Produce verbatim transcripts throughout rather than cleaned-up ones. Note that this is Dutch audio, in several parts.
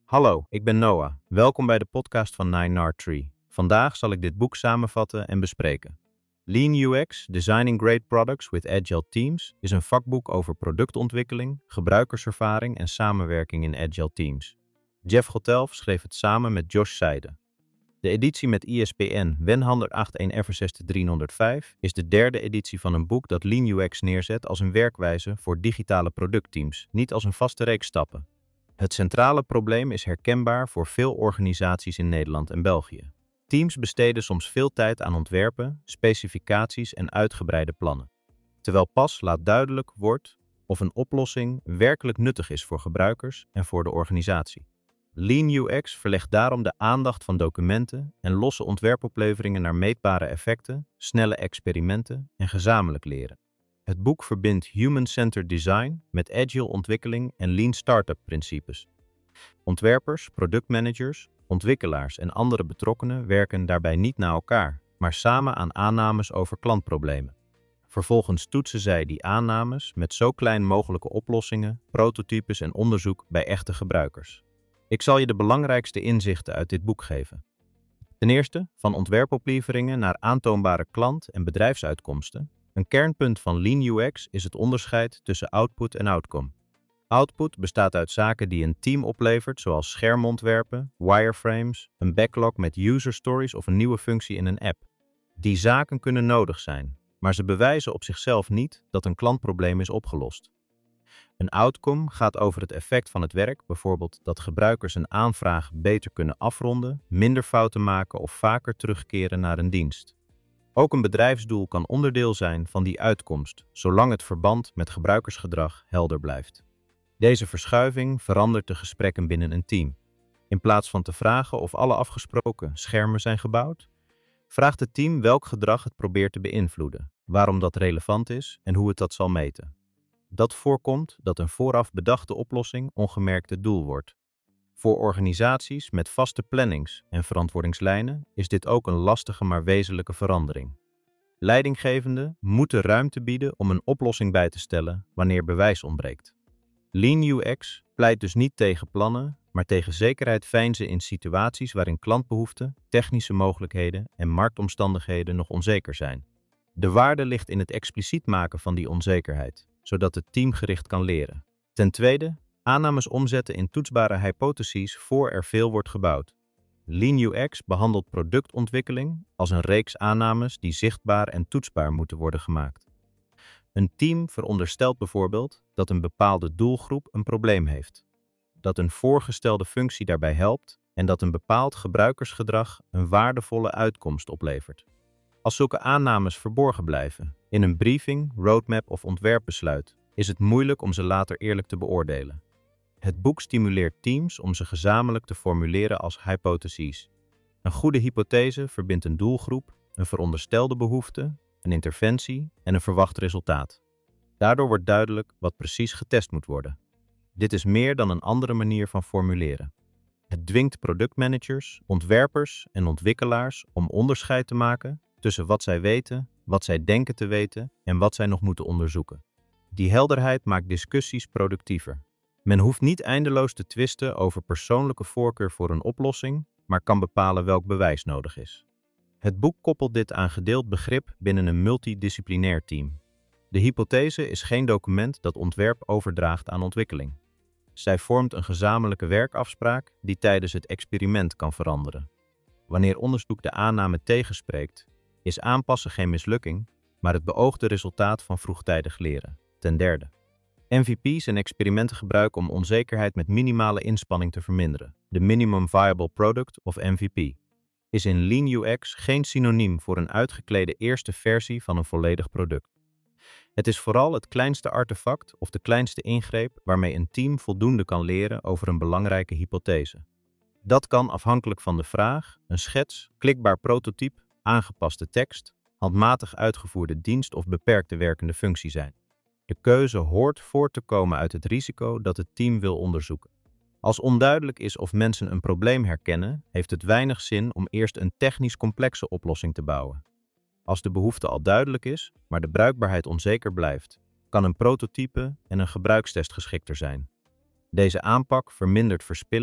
Hallo, ik ben Noah. Welkom bij de podcast van Nine Nard Tree. Vandaag zal ik dit boek samenvatten en bespreken. Lean U X, Designing Great Products with Agile Teams, is een vakboek over productontwikkeling, gebruikerservaring en samenwerking in Agile Teams. Jeff Gottelf schreef het samen met Josh Seide. De editie met I S B N W E N honderdachtendertig F zes driehonderdvijf is de derde editie van een boek dat Lean U X neerzet als een werkwijze voor digitale productteams, niet als een vaste reeks stappen. Het centrale probleem is herkenbaar voor veel organisaties in Nederland en België. Teams besteden soms veel tijd aan ontwerpen, specificaties en uitgebreide plannen. Terwijl pas laat duidelijk wordt of een oplossing werkelijk nuttig is voor gebruikers en voor de organisatie. Lean U X verlegt daarom de aandacht van documenten en losse ontwerpopleveringen naar meetbare effecten, snelle experimenten en gezamenlijk leren. Het boek verbindt human-centered design met agile ontwikkeling en lean startup principes. Ontwerpers, productmanagers, ontwikkelaars en andere betrokkenen werken daarbij niet na elkaar, maar samen aan aannames over klantproblemen. Vervolgens toetsen zij die aannames met zo klein mogelijke oplossingen, prototypes en onderzoek bij echte gebruikers. Ik zal je de belangrijkste inzichten uit dit boek geven. Ten eerste, van ontwerpopleveringen naar aantoonbare klant- en bedrijfsuitkomsten. Een kernpunt van Lean U X is het onderscheid tussen output en outcome. Output bestaat uit zaken die een team oplevert, zoals schermontwerpen, wireframes, een backlog met user stories of een nieuwe functie in een app. Die zaken kunnen nodig zijn, maar ze bewijzen op zichzelf niet dat een klantprobleem is opgelost. Een outcome gaat over het effect van het werk, bijvoorbeeld dat gebruikers een aanvraag beter kunnen afronden, minder fouten maken of vaker terugkeren naar een dienst. Ook een bedrijfsdoel kan onderdeel zijn van die uitkomst, zolang het verband met gebruikersgedrag helder blijft. Deze verschuiving verandert de gesprekken binnen een team. In plaats van te vragen of alle afgesproken schermen zijn gebouwd, vraagt het team welk gedrag het probeert te beïnvloeden, waarom dat relevant is en hoe het dat zal meten. Dat voorkomt dat een vooraf bedachte oplossing ongemerkt het doel wordt. Voor organisaties met vaste plannings- en verantwoordingslijnen is dit ook een lastige maar wezenlijke verandering. Leidinggevenden moeten ruimte bieden om een oplossing bij te stellen wanneer bewijs ontbreekt. Lean U X pleit dus niet tegen plannen, maar tegen zekerheid veinzen in situaties waarin klantbehoeften, technische mogelijkheden en marktomstandigheden nog onzeker zijn. De waarde ligt in het expliciet maken van die onzekerheid, zodat het team gericht kan leren. Ten tweede, aannames omzetten in toetsbare hypotheses voor er veel wordt gebouwd. Lean U X behandelt productontwikkeling als een reeks aannames die zichtbaar en toetsbaar moeten worden gemaakt. Een team veronderstelt bijvoorbeeld dat een bepaalde doelgroep een probleem heeft, dat een voorgestelde functie daarbij helpt en dat een bepaald gebruikersgedrag een waardevolle uitkomst oplevert. Als zulke aannames verborgen blijven, in een briefing, roadmap of ontwerpbesluit, is het moeilijk om ze later eerlijk te beoordelen. Het boek stimuleert teams om ze gezamenlijk te formuleren als hypotheses. Een goede hypothese verbindt een doelgroep, een veronderstelde behoefte, een interventie en een verwacht resultaat. Daardoor wordt duidelijk wat precies getest moet worden. Dit is meer dan een andere manier van formuleren. Het dwingt productmanagers, ontwerpers en ontwikkelaars om onderscheid te maken tussen wat zij weten, wat zij denken te weten en wat zij nog moeten onderzoeken. Die helderheid maakt discussies productiever. Men hoeft niet eindeloos te twisten over persoonlijke voorkeur voor een oplossing, maar kan bepalen welk bewijs nodig is. Het boek koppelt dit aan gedeeld begrip binnen een multidisciplinair team. De hypothese is geen document dat ontwerp overdraagt aan ontwikkeling. Zij vormt een gezamenlijke werkafspraak die tijdens het experiment kan veranderen. Wanneer onderzoek de aanname tegenspreekt, is aanpassen geen mislukking, maar het beoogde resultaat van vroegtijdig leren. Ten derde, M V P's en experimenten gebruiken om onzekerheid met minimale inspanning te verminderen. De Minimum Viable Product of M V P is in Lean U X geen synoniem voor een uitgeklede eerste versie van een volledig product. Het is vooral het kleinste artefact of de kleinste ingreep waarmee een team voldoende kan leren over een belangrijke hypothese. Dat kan afhankelijk van de vraag, een schets, klikbaar prototype, aangepaste tekst, handmatig uitgevoerde dienst of beperkte werkende functie zijn. De keuze hoort voort te komen uit het risico dat het team wil onderzoeken. Als onduidelijk is of mensen een probleem herkennen, heeft het weinig zin om eerst een technisch complexe oplossing te bouwen. Als de behoefte al duidelijk is, maar de bruikbaarheid onzeker blijft, kan een prototype en een gebruikstest geschikter zijn. Deze aanpak vermindert verspilling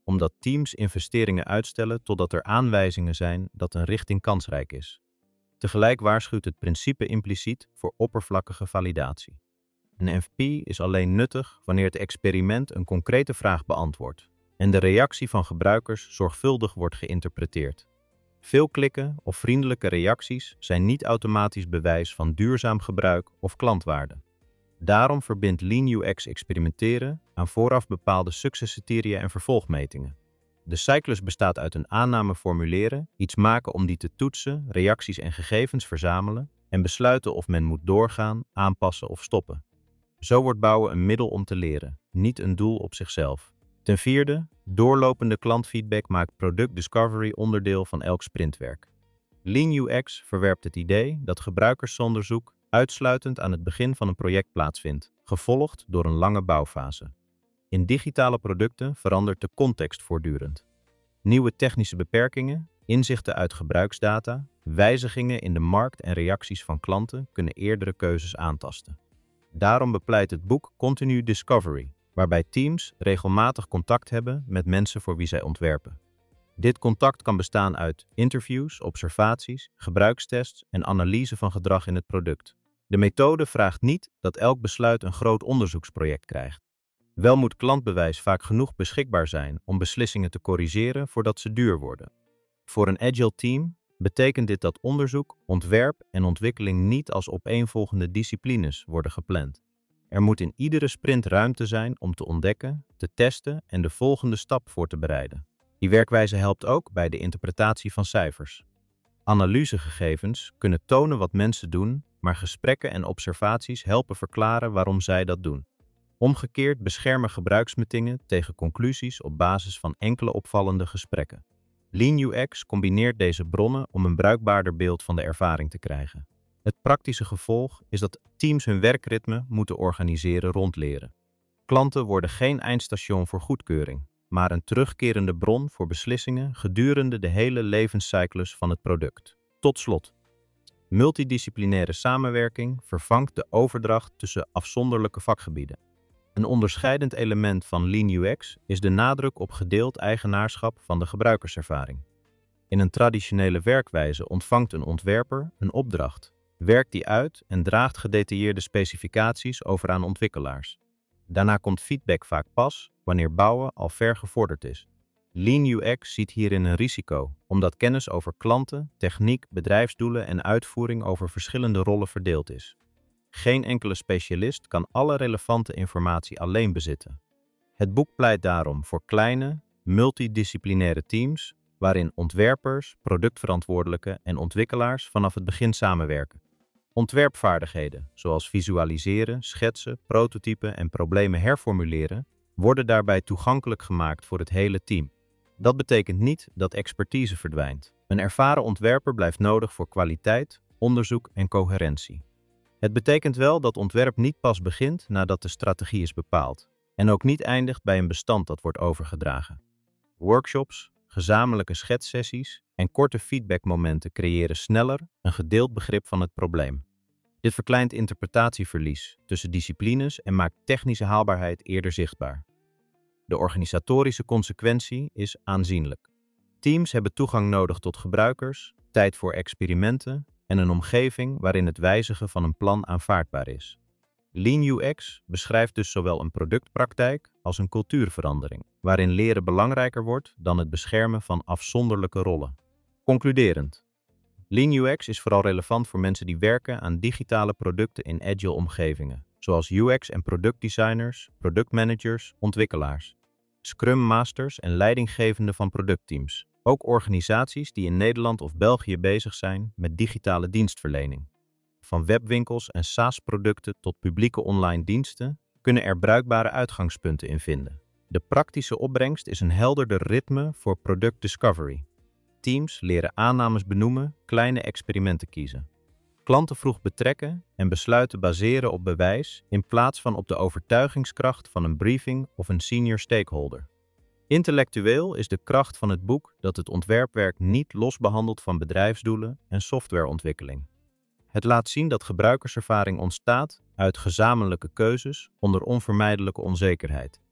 omdat teams investeringen uitstellen totdat er aanwijzingen zijn dat een richting kansrijk is. Tegelijk waarschuwt het principe impliciet voor oppervlakkige validatie. Een M V P is alleen nuttig wanneer het experiment een concrete vraag beantwoordt en de reactie van gebruikers zorgvuldig wordt geïnterpreteerd. Veel klikken of vriendelijke reacties zijn niet automatisch bewijs van duurzaam gebruik of klantwaarde. Daarom verbindt Lean U X experimenteren aan vooraf bepaalde succescriteria en vervolgmetingen. De cyclus bestaat uit een aanname formuleren, iets maken om die te toetsen, reacties en gegevens verzamelen en besluiten of men moet doorgaan, aanpassen of stoppen. Zo wordt bouwen een middel om te leren, niet een doel op zichzelf. Ten vierde, doorlopende klantfeedback maakt product discovery onderdeel van elk sprintwerk. Lean U X verwerpt het idee dat gebruikersonderzoek uitsluitend aan het begin van een project plaatsvindt, gevolgd door een lange bouwfase. In digitale producten verandert de context voortdurend. Nieuwe technische beperkingen, inzichten uit gebruiksdata, wijzigingen in de markt en reacties van klanten kunnen eerdere keuzes aantasten. Daarom bepleit het boek Continue Discovery, waarbij teams regelmatig contact hebben met mensen voor wie zij ontwerpen. Dit contact kan bestaan uit interviews, observaties, gebruikstests en analyse van gedrag in het product. De methode vraagt niet dat elk besluit een groot onderzoeksproject krijgt. Wel moet klantbewijs vaak genoeg beschikbaar zijn om beslissingen te corrigeren voordat ze duur worden. Voor een agile team betekent dit dat onderzoek, ontwerp en ontwikkeling niet als opeenvolgende disciplines worden gepland. Er moet in iedere sprint ruimte zijn om te ontdekken, te testen en de volgende stap voor te bereiden. Die werkwijze helpt ook bij de interpretatie van cijfers. Analysegegevens kunnen tonen wat mensen doen, maar gesprekken en observaties helpen verklaren waarom zij dat doen. Omgekeerd beschermen gebruiksmetingen tegen conclusies op basis van enkele opvallende gesprekken. Lean U X combineert deze bronnen om een bruikbaarder beeld van de ervaring te krijgen. Het praktische gevolg is dat teams hun werkritme moeten organiseren rond leren. Klanten worden geen eindstation voor goedkeuring, maar een terugkerende bron voor beslissingen gedurende de hele levenscyclus van het product. Tot slot. Multidisciplinaire samenwerking vervangt de overdracht tussen afzonderlijke vakgebieden. Een onderscheidend element van Lean U X is de nadruk op gedeeld eigenaarschap van de gebruikerservaring. In een traditionele werkwijze ontvangt een ontwerper een opdracht, werkt die uit en draagt gedetailleerde specificaties over aan ontwikkelaars. Daarna komt feedback vaak pas wanneer bouwen al ver gevorderd is. Lean U X ziet hierin een risico, omdat kennis over klanten, techniek, bedrijfsdoelen en uitvoering over verschillende rollen verdeeld is. Geen enkele specialist kan alle relevante informatie alleen bezitten. Het boek pleit daarom voor kleine, multidisciplinaire teams, waarin ontwerpers, productverantwoordelijken en ontwikkelaars vanaf het begin samenwerken. Ontwerpvaardigheden, zoals visualiseren, schetsen, prototypen en problemen herformuleren, worden daarbij toegankelijk gemaakt voor het hele team. Dat betekent niet dat expertise verdwijnt. Een ervaren ontwerper blijft nodig voor kwaliteit, onderzoek en coherentie. Het betekent wel dat ontwerp niet pas begint nadat de strategie is bepaald en ook niet eindigt bij een bestand dat wordt overgedragen. Workshops, gezamenlijke schetssessies en korte feedbackmomenten creëren sneller een gedeeld begrip van het probleem. Dit verkleint interpretatieverlies tussen disciplines en maakt technische haalbaarheid eerder zichtbaar. De organisatorische consequentie is aanzienlijk. Teams hebben toegang nodig tot gebruikers, tijd voor experimenten en een omgeving waarin het wijzigen van een plan aanvaardbaar is. Lean U X beschrijft dus zowel een productpraktijk als een cultuurverandering, waarin leren belangrijker wordt dan het beschermen van afzonderlijke rollen. Concluderend. Lean U X is vooral relevant voor mensen die werken aan digitale producten in agile omgevingen, zoals U X en productdesigners, productmanagers, ontwikkelaars, Scrum Masters en leidinggevenden van productteams. Ook organisaties die in Nederland of België bezig zijn met digitale dienstverlening. Van webwinkels en SaaS-producten tot publieke online diensten kunnen er bruikbare uitgangspunten in vinden. De praktische opbrengst is een helderder ritme voor product discovery. Teams leren aannames benoemen, kleine experimenten kiezen. Klanten vroeg betrekken en besluiten baseren op bewijs in plaats van op de overtuigingskracht van een briefing of een senior stakeholder. Intellectueel is de kracht van het boek dat het ontwerpwerk niet los behandelt van bedrijfsdoelen en softwareontwikkeling. Het laat zien dat gebruikerservaring ontstaat uit gezamenlijke keuzes onder onvermijdelijke onzekerheid.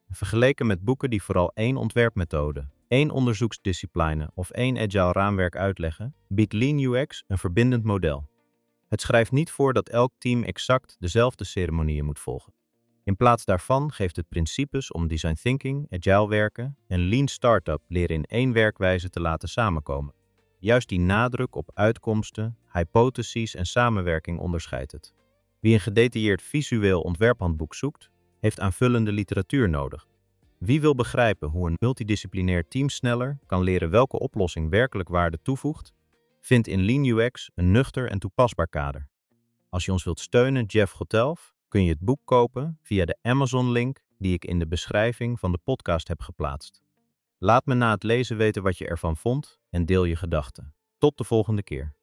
Vergeleken met boeken die vooral één ontwerpmethode, één onderzoeksdiscipline of één agile raamwerk uitleggen, biedt Lean U X een verbindend model. Het schrijft niet voor dat elk team exact dezelfde ceremonieën moet volgen. In plaats daarvan geeft het principes om design thinking, agile werken en lean startup leren in één werkwijze te laten samenkomen. Juist die nadruk op uitkomsten, hypotheses en samenwerking onderscheidt het. Wie een gedetailleerd visueel ontwerphandboek zoekt, heeft aanvullende literatuur nodig. Wie wil begrijpen hoe een multidisciplinair team sneller kan leren welke oplossing werkelijk waarde toevoegt, vindt in Lean U X een nuchter en toepasbaar kader. Als je ons wilt steunen, Jeff Gotelf, kun je het boek kopen via de Amazon-link die ik in de beschrijving van de podcast heb geplaatst. Laat me na het lezen weten wat je ervan vond en deel je gedachten. Tot de volgende keer.